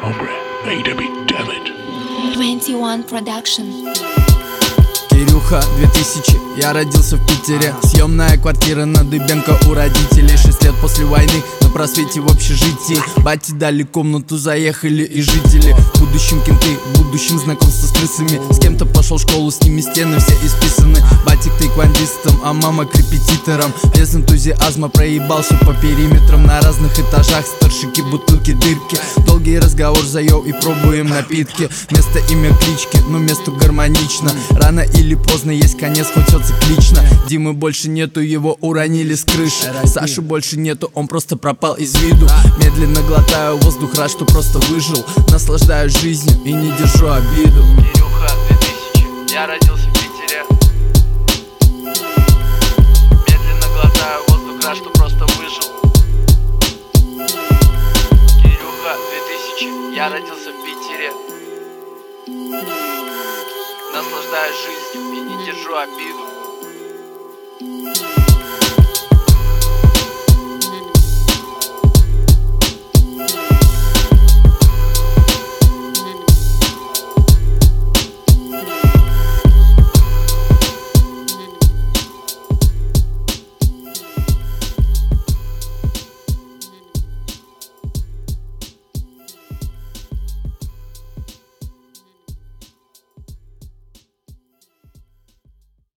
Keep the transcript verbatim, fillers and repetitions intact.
Cobra made a big damn it. двадцать один Production. Кирюха, две тысячи, я родился в Питере. Съемная квартира на Дыбенко у родителей. Шесть лет после войны на просвете в общежитии. Бати дали комнату, заехали и жители. В будущем кенты, в будущем знакомство с крысами. С кем-то пошел в школу, с ними стены все исписаны. Батик тайквандистом, а мама к репетиторам. Без энтузиазма проебался по периметрам. На разных этажах старшики, бутылки, дырки. Долгий разговор за йоу и пробуем напитки. Место, имя, клички, но месту гармонично. Рано или поздно есть конец, хоть все циклично. Димы больше нету, его уронили с крыши. Саши больше нету, он просто пропал из виду. Медленно глотаю воздух, рад, что просто выжил. Наслаждаюсь жизнью и не держу обиду. Кирюха, две тысячи, я родился в Питере. Медленно глотаю воздух, рад, что просто выжил. Кирюха, две тысячи, я родился в Питере. Наслаждаюсь жизнью и не держу обиду.